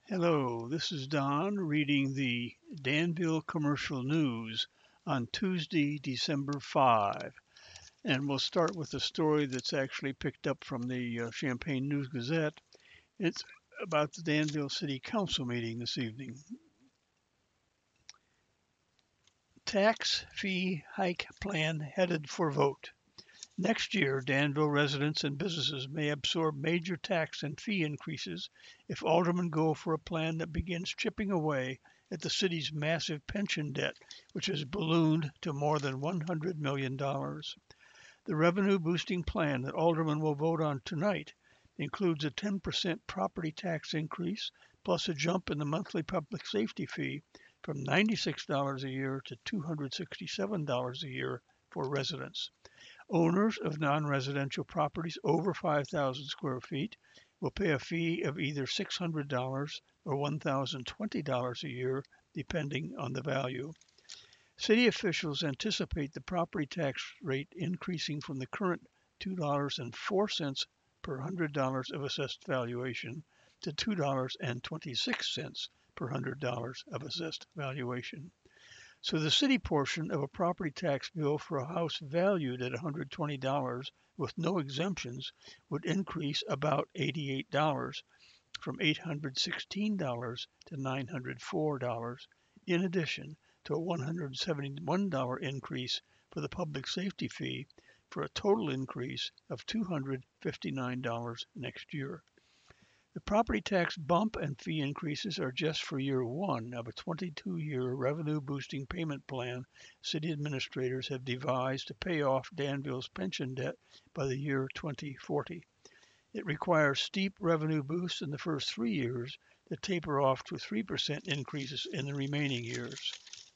Hello, this is Don reading the Danville Commercial News on Tuesday, December 5. And we'll start with a story that's actually picked up from the Champaign News Gazette. It's about the Danville City Council meeting this evening. Tax fee hike plan headed for vote. Next year, Danville residents and businesses may absorb major tax and fee increases if aldermen go for a plan that begins chipping away at the city's massive pension debt, which has ballooned to more than $100 million. The revenue boosting plan that aldermen will vote on tonight includes a 10% property tax increase plus a jump in the monthly public safety fee from $96 a year to $267 a year for residents. Owners of non-residential properties over 5,000 square feet will pay a fee of either $600 or $1,020 a year, depending on the value. City officials anticipate the property tax rate increasing from the current $2.04 per $100 of assessed valuation to $2.26 per $100 of assessed valuation. So the city portion of a property tax bill for a house valued at $120 with no exemptions would increase about $88 from $816 to $904, in addition to a $171 increase for the public safety fee, for a total increase of $259 next year. The property tax bump and fee increases are just for year one of a 22-year revenue-boosting payment plan city administrators have devised to pay off Danville's pension debt by the year 2040. It requires steep revenue boosts in the first 3 years that taper off to 3% increases in the remaining years.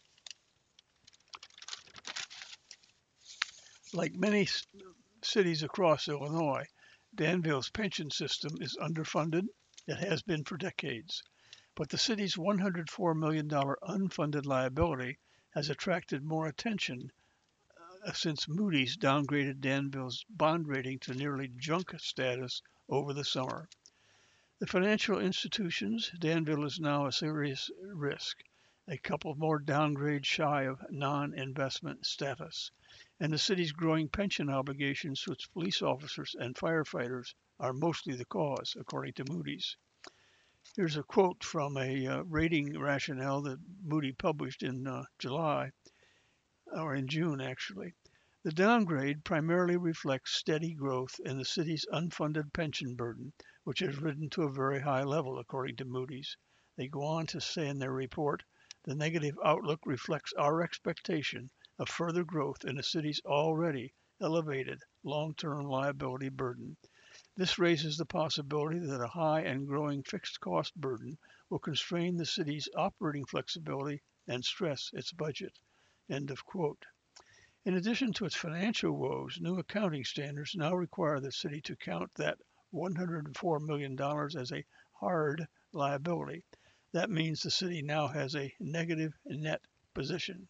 Like many cities across Illinois, Danville's pension system is underfunded. It has been for decades. But the city's $104 million unfunded liability has attracted more attention since Moody's downgraded Danville's bond rating to nearly junk status over the summer. The financial institutions, Danville is now a serious risk, a couple more downgrades shy of non-investment status, and the city's growing pension obligations to its police officers and firefighters are mostly the cause, according to Moody's. Here's a quote from a rating rationale that Moody published in July, or in June actually. The downgrade primarily reflects steady growth in the city's unfunded pension burden, which has risen to a very high level, according to Moody's. They go on to say in their report, the negative outlook reflects our expectation of further growth in the city's already elevated long-term liability burden. This raises the possibility that a high and growing fixed cost burden will constrain the city's operating flexibility and stress its budget. End of quote. In addition to its financial woes, new accounting standards now require the city to count that $104 million as a hard liability. That means the city now has a negative net position.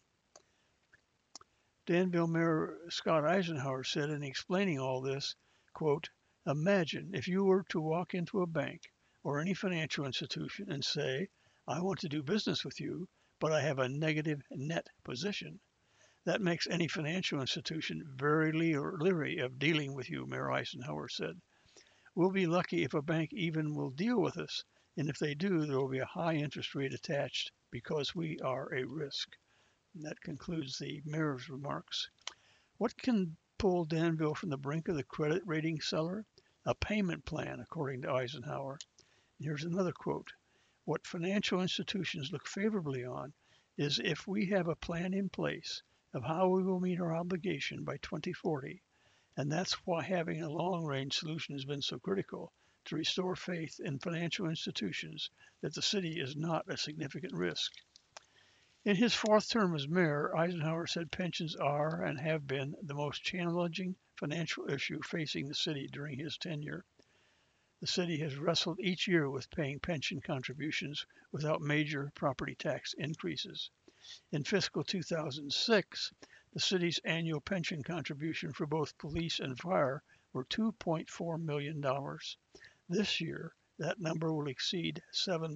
Danville Mayor Scott Eisenhower said in explaining all this, quote, imagine if you were to walk into a bank or any financial institution and say, I want to do business with you, but I have a negative net position. That makes any financial institution very leery of dealing with you, Mayor Eisenhower said. We'll be lucky if a bank even will deal with us, and if they do, there will be a high interest rate attached because we are a risk. And that concludes the mayor's remarks. What can pull Danville from the brink of the credit rating cellar? A payment plan, according to Eisenhower. And here's another quote. What financial institutions look favorably on is if we have a plan in place of how we will meet our obligation by 2040. And that's why having a long-range solution has been so critical, to restore faith in financial institutions that the city is not a significant risk. In his fourth term as mayor, Eisenhower said pensions are and have been the most challenging financial issue facing the city during his tenure. The city has wrestled each year with paying pension contributions without major property tax increases. In fiscal 2006, the city's annual pension contribution for both police and fire were $2.4 million. This year, that number will exceed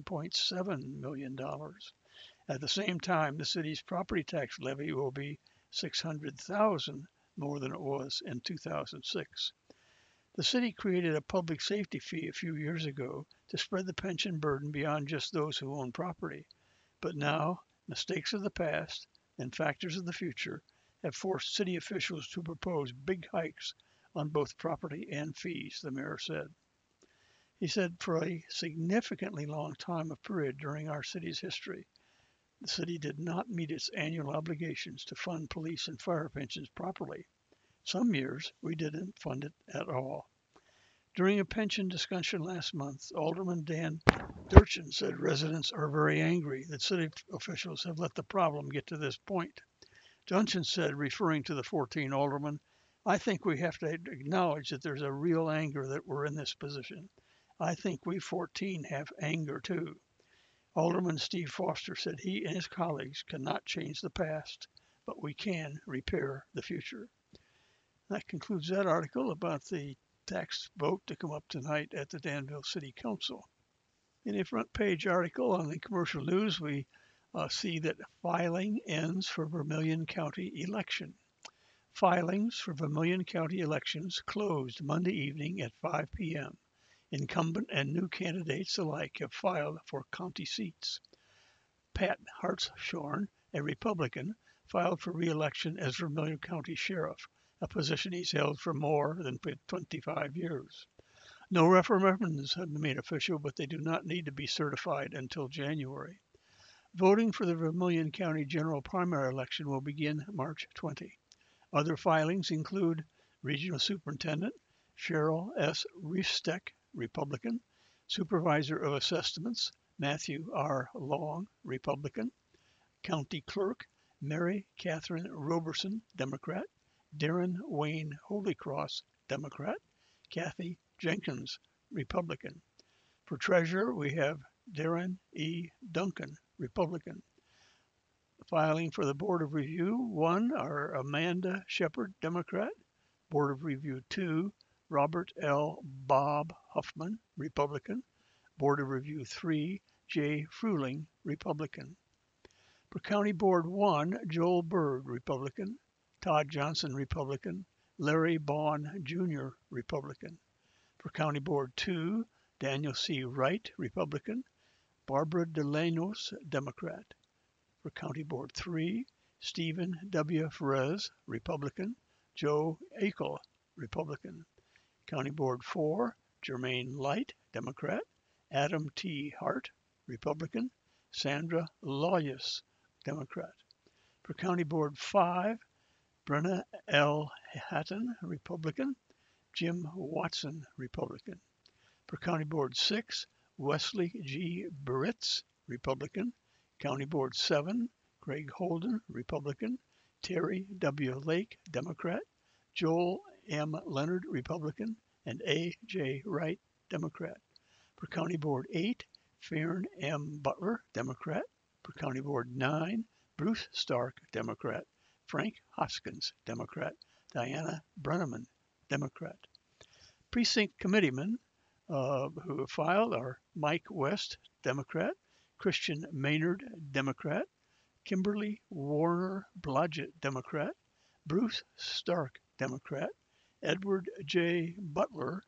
$7.7 million. At the same time, the city's property tax levy will be $600,000 more than it was in 2006. The city created a public safety fee a few years ago to spread the pension burden beyond just those who own property. But now, mistakes of the past and factors of the future have forced city officials to propose big hikes on both property and fees, the mayor said. He said, for a significantly long time of period during our city's history, the city did not meet its annual obligations to fund police and fire pensions properly. Some years, we didn't fund it at all. During a pension discussion last month, Alderman Dan Durchin said residents are very angry that city officials have let the problem get to this point. Durchin said, referring to the 14 aldermen, I think we have to acknowledge that there's a real anger that we're in this position. I think we 14 have anger too. Alderman Steve Foster said he and his colleagues cannot change the past, but we can repair the future. That concludes that article about the tax vote to come up tonight at the Danville City Council. In a front page article on the commercial news, we see that filing ends for Vermilion County election. Filings for Vermilion County elections closed Monday evening at 5 p.m. Incumbent and new candidates alike have filed for county seats. Pat Hartshorn, a Republican, filed for re-election as Vermilion County Sheriff, a position he's held for more than 25 years. No referendums have been made official, but they do not need to be certified until January. Voting for the Vermilion County General Primary election will begin March 20. Other filings include Regional Superintendent Cheryl S. Riefsteck, Republican, Supervisor of Assessments Matthew R. Long, Republican, County Clerk Mary Catherine Roberson, Democrat, Darren Wayne Holycross, Democrat, Kathy Jenkins, Republican. For Treasurer, we have Darren E. Duncan, Republican. Filing for the Board of Review, 1 are Amanda Shepard, Democrat. Board of Review 2, Robert L. Bob Huffman, Republican. Board of Review 3, Jay Fruling, Republican. For County Board 1, Joel Berg, Republican. Todd Johnson, Republican. Larry Bond, Jr., Republican. For County Board 2, Daniel C. Wright, Republican. Barbara DeLanos, Democrat. For County Board 3, Stephen W. Ferez, Republican. Joe Akel, Republican. County Board 4, Jermaine Light, Democrat. Adam T. Hart, Republican. Sandra Lawyus, Democrat. For County Board 5, Brenna L. Hatton, Republican. Jim Watson, Republican. For County Board 6, Wesley G. Buritz, Republican. County Board 7, Greg Holden, Republican. Terry W. Lake, Democrat. Joel M. Leonard, Republican. And A. J. Wright, Democrat. For County Board 8, Farron M. Butler, Democrat. For County Board 9, Bruce Stark, Democrat. Frank Hoskins, Democrat. Diana Brenneman, Democrat. Precinct committeemen who have filed are Mike West, Democrat. Christian Maynard, Democrat. Kimberly Warner Blodgett, Democrat. Bruce Stark, Democrat. Edward J. Butler.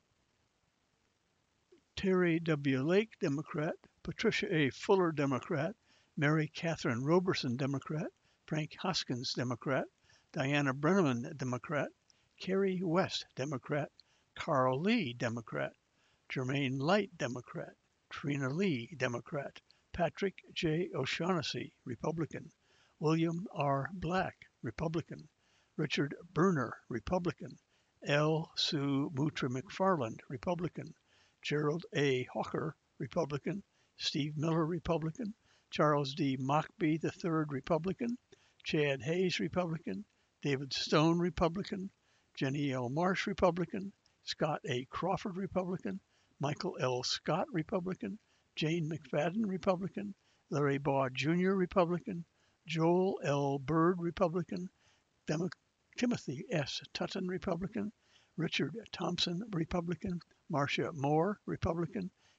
Terry W. Lake, Democrat. Patricia A. Fuller, Democrat. Mary Catherine Roberson, Democrat. Frank Hoskins, Democrat. Diana Brenneman, Democrat. Carrie West, Democrat. Carl Lee, Democrat. Jermaine Light, Democrat. Trina Lee, Democrat. Patrick J. O'Shaughnessy, Republican. William R. Black, Republican. Richard Berner, Republican. L. Sue Mutra McFarland, Republican. Gerald A. Hawker, Republican. Steve Miller, Republican. Charles D. Mockbee III, Republican. Chad Hayes, Republican. David Stone, Republican. Jenny L. Marsh, Republican. Scott A. Crawford, Republican. Michael L. Scott, Republican. Jane McFadden, Republican. Larry Baugh Jr., Republican. Joel L. Byrd, Republican. Timothy S. Tutton, Republican. Richard Thompson, Republican. Marcia Moore, Republican.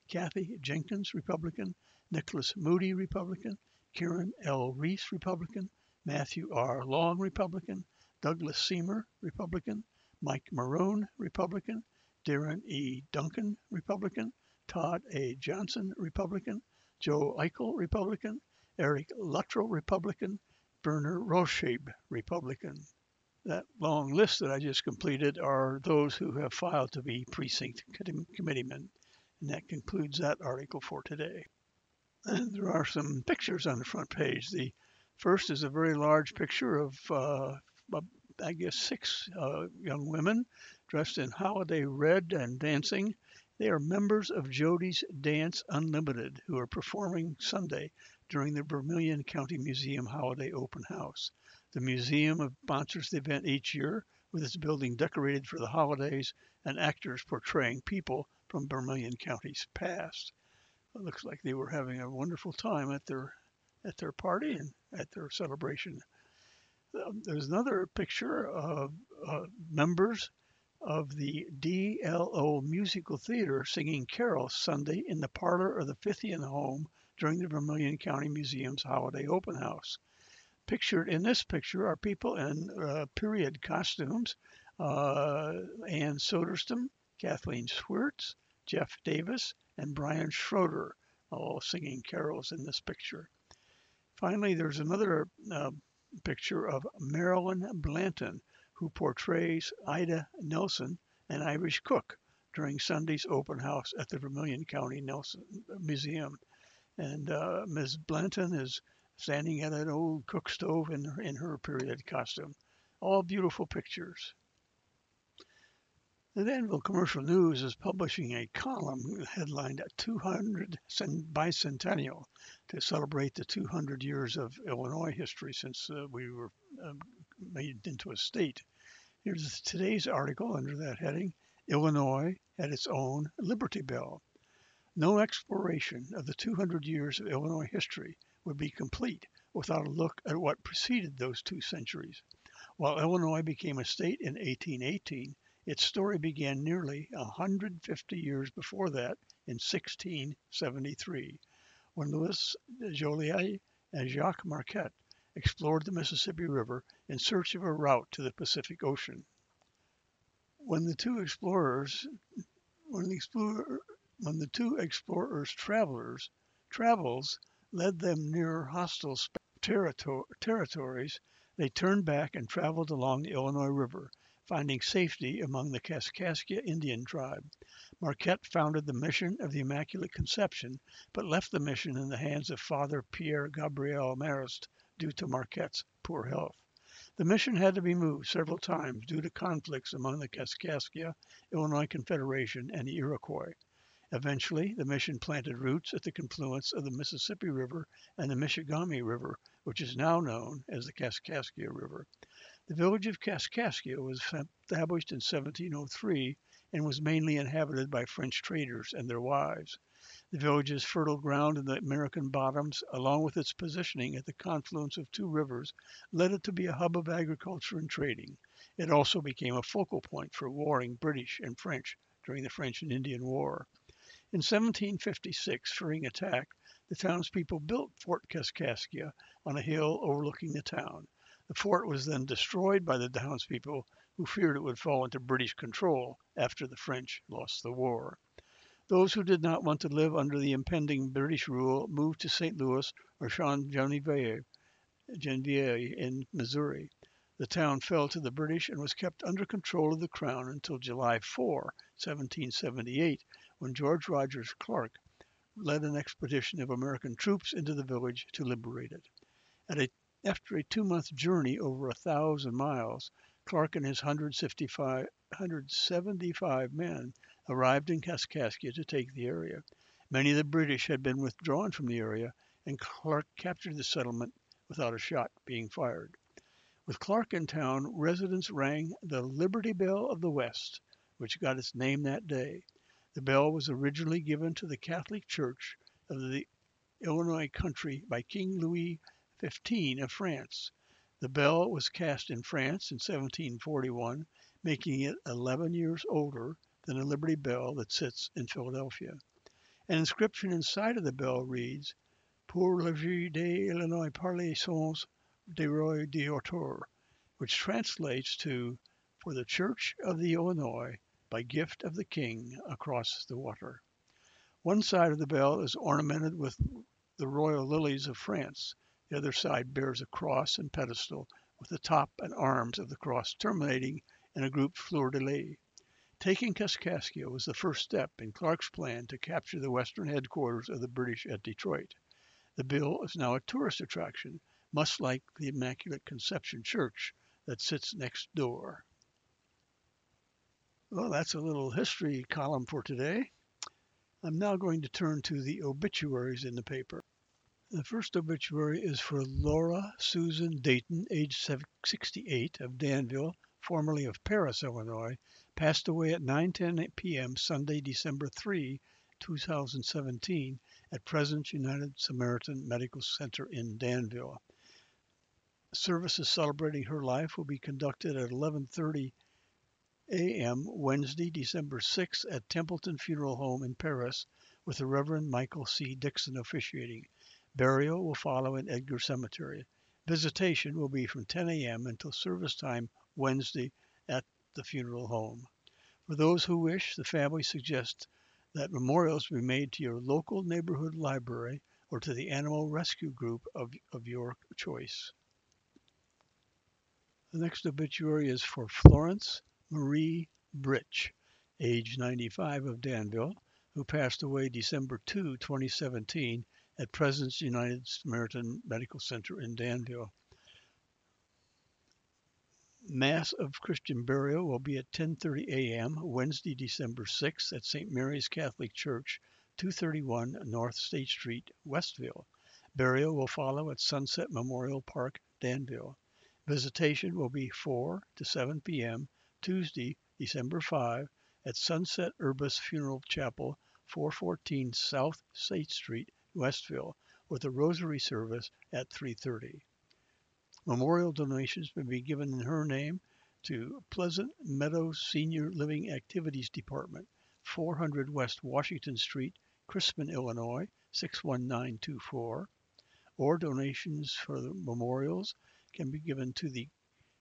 Kathy Jenkins, Republican; Nicholas Moody, Republican; Karen L. Reese, Republican; Matthew R. Long, Republican; Douglas Seymour, Republican; Mike Marone, Republican; Darren E. Duncan, Republican; Todd A. Johnson, Republican; Joe Eichel, Republican; Eric Luttrell, Republican; Werner Roshabe, Republican. That long list that I just completed are those who have filed to be precinct committeemen. And that concludes that article for today. And there are some pictures on the front page. The first is a very large picture of, I guess, six young women dressed in holiday red and dancing. They are members of Jody's Dance Unlimited, who are performing Sunday during the Vermilion County Museum Holiday Open House. The museum sponsors the event each year, with its building decorated for the holidays and actors portraying people from Vermilion County's past. It looks like they were having a wonderful time at their party and at their celebration. There's another picture of members of the DLO Musical Theater singing carols Sunday in the parlor of the Fithian home during the Vermilion County Museum's Holiday Open House. Pictured in this picture are people in period costumes. Ann Soderstrom, Kathleen Schwartz, Jeff Davis, and Brian Schroeder, all singing carols in this picture. Finally, there's another picture of Marilyn Blanton, who portrays Ida Nelson, an Irish cook, during Sunday's open house at the Vermilion County Museum. And Ms. Blanton is standing at an old cook stove in her period costume. All beautiful pictures. The Danville Commercial News is publishing a column headlined 200 Bicentennial to celebrate the 200 years of Illinois history since we were made into a state. Here's today's article under that heading: Illinois had its own Liberty Bell. No exploration of the 200 years of Illinois history would be complete without a look at what preceded those 2 centuries. While Illinois became a state in 1818, its story began nearly 150 years before that in 1673, when Louis Joliet and Jacques Marquette explored the Mississippi River in search of a route to the Pacific Ocean. When the two explorers' travels led them near hostile territories, they turned back and traveled along the Illinois River, finding safety among the Kaskaskia Indian tribe. Marquette founded the Mission of the Immaculate Conception, but left the mission in the hands of Father Pierre Gabriel Marist due to Marquette's poor health. The mission had to be moved several times due to conflicts among the Kaskaskia, Illinois Confederation, and the Iroquois. Eventually, the mission planted roots at the confluence of the Mississippi River and the Michigamme River, which is now known as the Kaskaskia River. The village of Kaskaskia was established in 1703 and was mainly inhabited by French traders and their wives. The village's fertile ground in the American bottoms, along with its positioning at the confluence of 2 rivers, led it to be a hub of agriculture and trading. It also became a focal point for warring British and French during the French and Indian War. In 1756, fearing attack, the townspeople built Fort Kaskaskia on a hill overlooking the town. The fort was then destroyed by the townspeople, who feared it would fall into British control after the French lost the war. Those who did not want to live under the impending British rule moved to St. Louis or Genevieve in Missouri. The town fell to the British and was kept under control of the Crown until July 4, 1778, when George Rogers Clark led an expedition of American troops into the village to liberate it. After a 2-month journey over 1,000 miles, Clark and his 175 men arrived in Kaskaskia to take the area. Many of the British had been withdrawn from the area, and Clark captured the settlement without a shot being fired. With Clark in town, residents rang the Liberty Bell of the West, which got its name that day. The bell was originally given to the Catholic Church of the Illinois country by King Louis XV of France. The bell was cast in France in 1741, making it 11 years older than the Liberty Bell that sits in Philadelphia. An inscription inside of the bell reads, Pour l'Église d'Illinois par les sons des rois d'Autor, which translates to For the Church of the Illinois by gift of the King across the water. One side of the bell is ornamented with the royal lilies of France. The other side bears a cross and pedestal with the top and arms of the cross terminating in a grouped fleur-de-lis. Taking Kaskaskia was the first step in Clark's plan to capture the western headquarters of the British at Detroit. The bill is now a tourist attraction, much like the Immaculate Conception Church that sits next door. Well, that's a little history column for today. I'm now going to turn to the obituaries in the paper. The first obituary is for Laura Susan Dayton, age 68, of Danville, formerly of Paris, Illinois, passed away at 9:10 p.m. Sunday, December 3, 2017, at Presence United Samaritan Medical Center in Danville. Services celebrating her life will be conducted at 11:30 a.m. Wednesday, December 6 at Templeton Funeral Home in Paris, with the Reverend Michael C. Dixon officiating. Burial will follow in Edgar Cemetery. Visitation will be from 10 a.m. until service time Wednesday at the funeral home. For those who wish, the family suggests that memorials be made to your local neighborhood library or to the animal rescue group of your choice. The next obituary is for Florence Marie Britch, age 95, of Danville, who passed away December 2, 2017, at Presence United Samaritan Medical Center in Danville. Mass of Christian burial will be at 10:30 a.m. Wednesday, December 6 at St. Mary's Catholic Church, 231 North State Street, Westville. Burial will follow at Sunset Memorial Park, Danville. Visitation will be 4 to 7 p.m. Tuesday, December 5 at Sunset Urbis Funeral Chapel, 414 South State Street, Westville, with a rosary service at 3:30. Memorial donations may be given in her name to Pleasant Meadows Senior Living Activities Department, 400 West Washington Street, Crispin, Illinois, 61924, or donations for the memorials can be given to the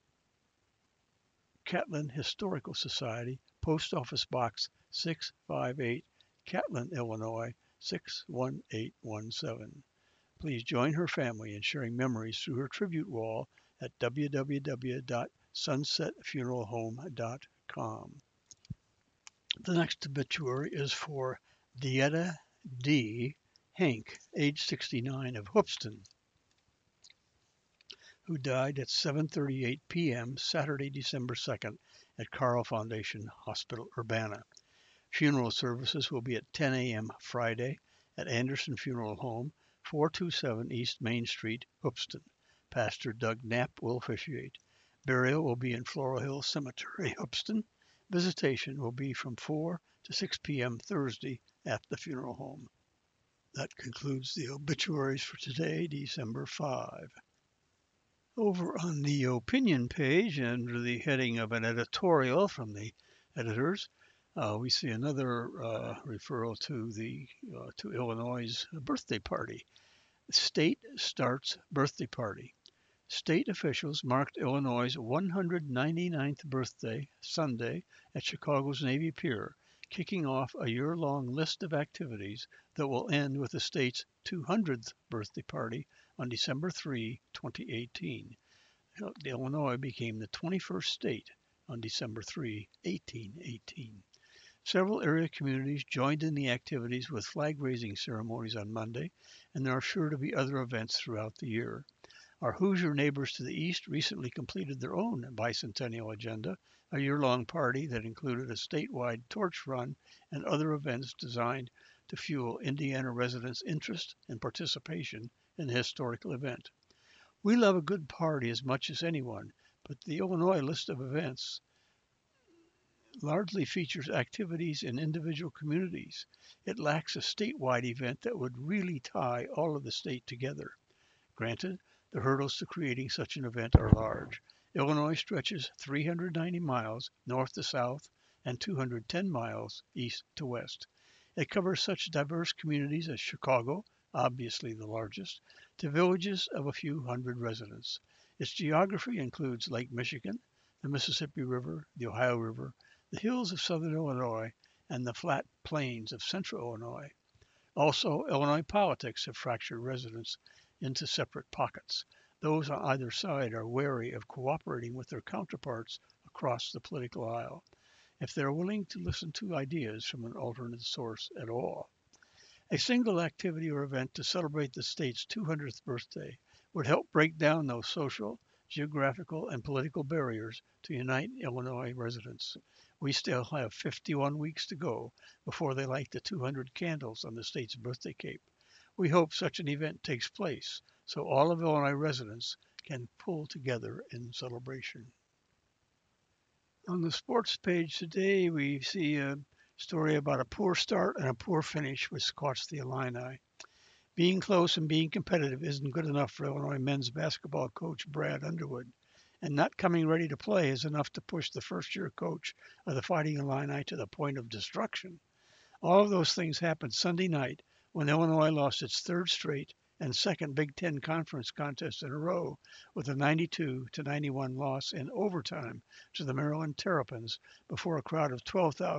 Catlin Historical Society, Post Office Box 658, Catlin, Illinois, 61817. Please join her family in sharing memories through her tribute wall at www.sunsetfuneralhome.com. The next obituary is for Dieta D. Hank, age 69, of Hoopeston, who died at 7:38 p.m. Saturday, December 2nd at Carle Foundation Hospital, Urbana. Funeral services will be at 10 a.m. Friday at Anderson Funeral Home, 427 East Main Street, Hoopeston. Pastor Doug Knapp will officiate. Burial will be in Floral Hill Cemetery, Hoopeston. Visitation will be from 4 to 6 p.m. Thursday at the funeral home. That concludes the obituaries for today, December 5. Over on the opinion page, under the heading of an editorial from the editors, we see another referral to to Illinois' birthday party. State starts birthday party. State officials marked Illinois' 199th birthday Sunday at Chicago's Navy Pier, kicking off a year-long list of activities that will end with the state's 200th birthday party on December 3, 2018. Illinois became the 21st state on December 3, 1818. Several area communities joined in the activities with flag-raising ceremonies on Monday, and there are sure to be other events throughout the year. Our Hoosier neighbors to the east recently completed their own bicentennial agenda, a year-long party that included a statewide torch run and other events designed to fuel Indiana residents' interest and participation in the historical event. We love a good party as much as anyone, but the Illinois list of events largely features activities in individual communities. It lacks a statewide event that would really tie all of the state together. Granted, the hurdles to creating such an event are large. Illinois stretches 390 miles north to south and 210 miles east to west. It covers such diverse communities as Chicago, obviously the largest, to villages of a few hundred residents. Its geography includes Lake Michigan, the Mississippi River, the Ohio River, the hills of southern Illinois, and the flat plains of central Illinois. Also, Illinois politics have fractured residents into separate pockets. Those on either side are wary of cooperating with their counterparts across the political aisle, if they're willing to listen to ideas from an alternate source at all. A single activity or event to celebrate the state's 200th birthday would help break down those social, geographical, and political barriers to unite Illinois residents. We still have 51 weeks to go before they light the 200 candles on the state's birthday cape. We hope such an event takes place so all of Illinois residents can pull together in celebration. On the sports page today, we see a story about a poor start and a poor finish, which cost the Illini. Being close and being competitive isn't good enough for Illinois men's basketball coach Brad Underwood, and not coming ready to play is enough to push the first-year coach of the Fighting Illini to the point of destruction. All of those things happened Sunday night when Illinois lost its third straight and second Big Ten Conference contest in a row with a 92-91 loss in overtime to the Maryland Terrapins before a crowd of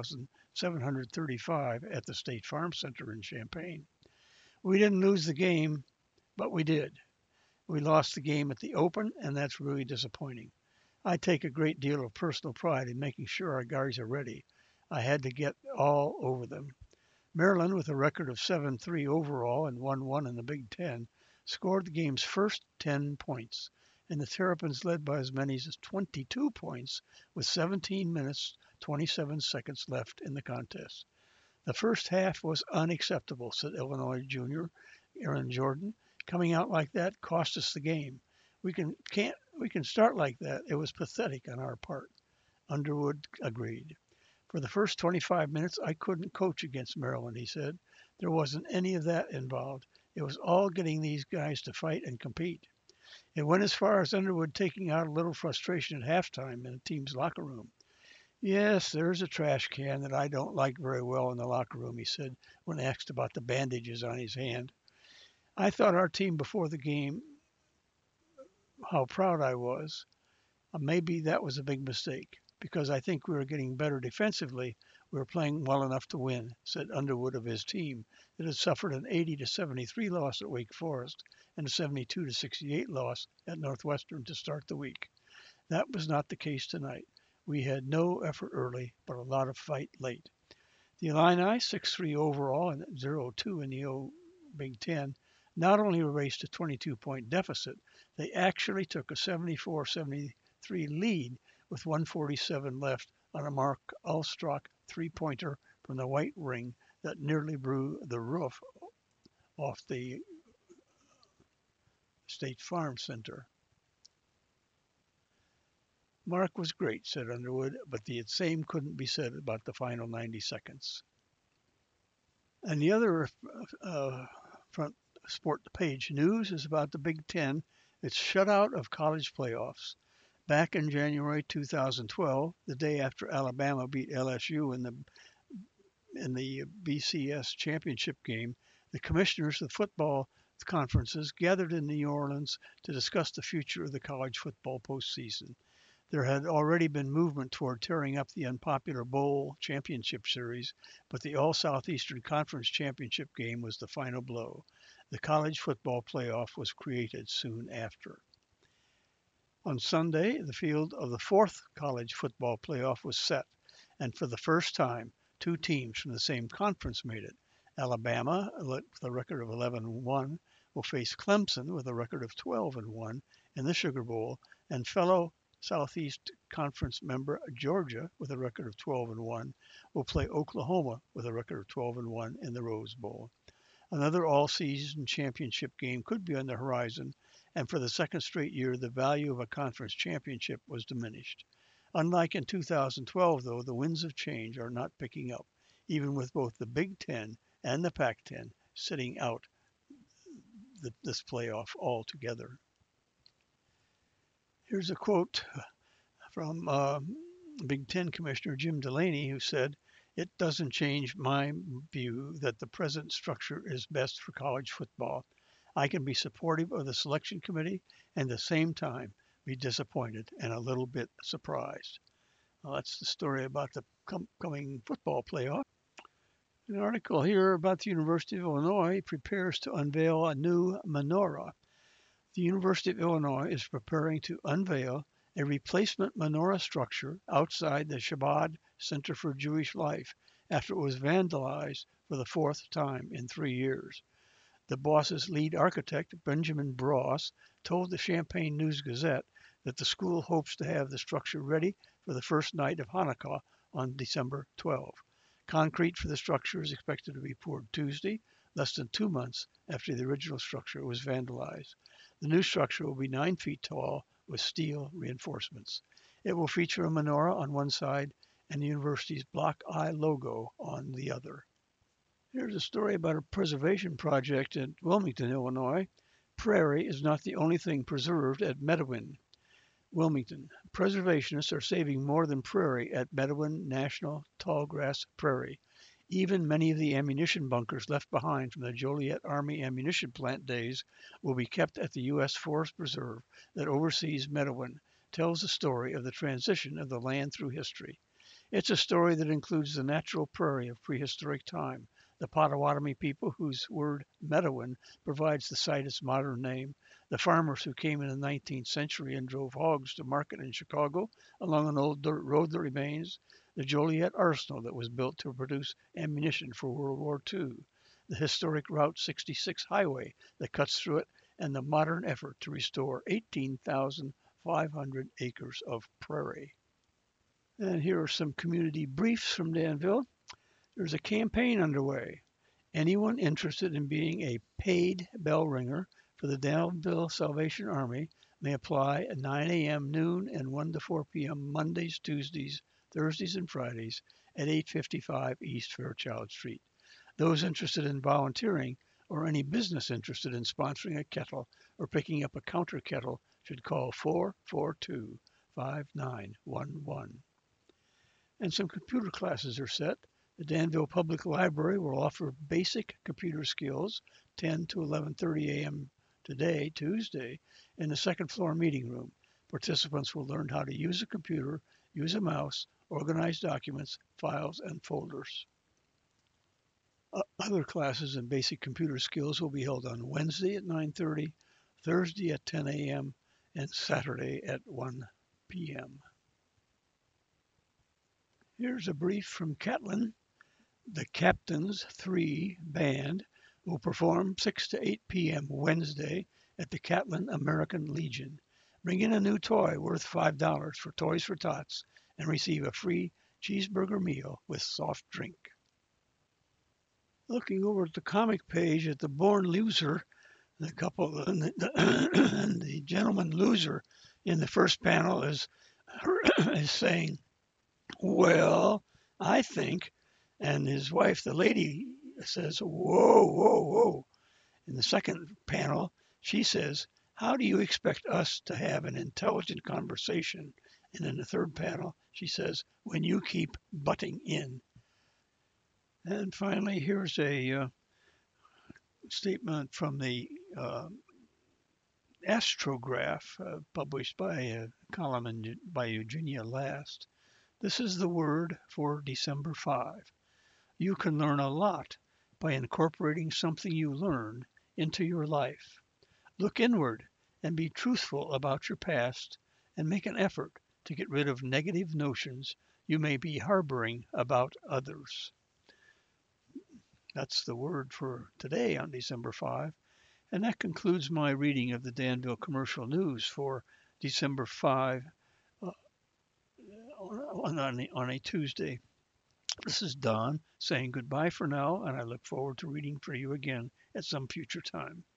12,735 at the State Farm Center in Champaign. We didn't lose the game, but we did. We lost the game at the Open, and that's really disappointing. I take a great deal of personal pride in making sure our guys are ready. I had to get all over them. Maryland, with a record of 7-3 overall and 1-1 in the Big Ten, scored the game's first 10 points, and the Terrapins led by as many as 22 points with 17 minutes 27 seconds left in the contest. The first half was unacceptable, said Illinois junior Aaron Jordan. Coming out like that cost us the game. We can start like that. It was pathetic on our part. Underwood agreed. For the first 25 minutes, I couldn't coach against Maryland, he said. There wasn't any of that involved. It was all getting these guys to fight and compete. It went as far as Underwood taking out a little frustration at halftime in the team's locker room. Yes, there's a trash can that I don't like very well in the locker room, he said when asked about the bandages on his hand. I thought our team before the game, how proud I was. Maybe that was a big mistake because I think we were getting better defensively. We were playing well enough to win, said Underwood of his team that had suffered an 80-73 loss at Wake Forest and a 72-68 loss at Northwestern to start the week. That was not the case tonight. We had no effort early, but a lot of fight late. The Illini, 6-3 overall and 0-2 in the Big Ten, not only erased a 22-point deficit, they actually took a 74-73 lead with 147 left on a Mark Ulstrock three-pointer from the white ring that nearly blew the roof off the State Farm Center. Mark was great, said Underwood, but the same couldn't be said about the final 90 seconds. And the other front sport page news is about the Big Ten. It's shutout of college playoffs. Back in January 2012, the day after Alabama beat LSU in the BCS championship game, the commissioners of football conferences gathered in New Orleans to discuss the future of the college football postseason. There had already been movement toward tearing up the unpopular Bowl Championship Series, but the All-Southeastern Conference Championship game was the final blow. The college football playoff was created soon after. On Sunday, the field of the fourth college football playoff was set, and for the first time, two teams from the same conference made it. Alabama, with a record of 11-1, will face Clemson with a record of 12-1 in the Sugar Bowl, and fellow Southeast Conference member Georgia, with a record of 12-1, will play Oklahoma with a record of 12-1 in the Rose Bowl. Another all-season championship game could be on the horizon, and for the second straight year, the value of a conference championship was diminished. Unlike in 2012, though, the winds of change are not picking up, even with both the Big Ten and the Pac-10 sitting out this playoff altogether. Here's a quote from Big Ten Commissioner Jim Delaney, who said, It doesn't change my view that the present structure is best for college football. I can be supportive of the selection committee and at the same time be disappointed and a little bit surprised. Well, that's the story about the coming football playoff. An article here about the University of Illinois prepares to unveil a new menorah. The University of Illinois is preparing to unveil a replacement menorah structure outside the Chabad Center for Jewish Life after it was vandalized for the fourth time in 3 years. The boss's lead architect, Benjamin Bross, told the Champaign News-Gazette that the school hopes to have the structure ready for the first night of Hanukkah on December 12. Concrete for the structure is expected to be poured Tuesday, less than 2 months after the original structure was vandalized. The new structure will be 9 feet tall with steel reinforcements. It will feature a menorah on one side and the university's Block I logo on the other. Here's a story about a preservation project at Wilmington, Illinois. Prairie is not the only thing preserved at Medowin. Wilmington. Preservationists are saving more than prairie at Medowin National Tallgrass Prairie. Even many of the ammunition bunkers left behind from the Joliet Army ammunition plant days will be kept at the U.S. Forest Preserve that oversees Medowin, tells the story of the transition of the land through history. It's a story that includes the natural prairie of prehistoric time, the Potawatomi people whose word Medowin provides the site its modern name, the farmers who came in the 19th century and drove hogs to market in Chicago along an old dirt road that remains, the Joliet Arsenal that was built to produce ammunition for World War II, the historic Route 66 highway that cuts through it, and the modern effort to restore 18,500 acres of prairie. And here are some community briefs from Danville. There's a campaign underway. Anyone interested in being a paid bell ringer for the Danville Salvation Army may apply at 9 a.m., noon, and 1 to 4 p.m. Mondays, Tuesdays, Thursdays, and Fridays at 855 East Fairchild Street. Those interested in volunteering or any business interested in sponsoring a kettle or picking up a counter kettle should call 442-5911. And some computer classes are set. The Danville Public Library will offer basic computer skills 10 to 11:30 a.m. today, Tuesday, in the second floor meeting room. Participants will learn how to use a computer, use a mouse, organize documents, files, and folders. Other classes in basic computer skills will be held on Wednesday at 9:30, Thursday at 10 a.m., and Saturday at 1 p.m. Here's a brief from Catlin. The Captains 3 Band will perform 6 to 8 p.m. Wednesday at the Catlin American Legion. Bring in a new toy worth $5 for Toys for Tots and receive a free cheeseburger meal with soft drink. Looking over at the comic page at the Born Loser, the couple and the gentleman loser in the first panel is saying, "Well, I think," and his wife, the lady, says, "Whoa, whoa, whoa." In the second panel, she says, "How do you expect us to have an intelligent conversation?" And in the third panel, she says, "When you keep butting in." And finally, here's a statement from the Astrograph, published by a column by Eugenia Last. This is the word for December 5. You can learn a lot by incorporating something you learn into your life. Look inward and be truthful about your past and make an effort to get rid of negative notions you may be harboring about others. That's the word for today on December 5. And that concludes my reading of the Danville Commercial News for December 5 on a Tuesday. This is Don saying goodbye for now, and I look forward to reading for you again at some future time.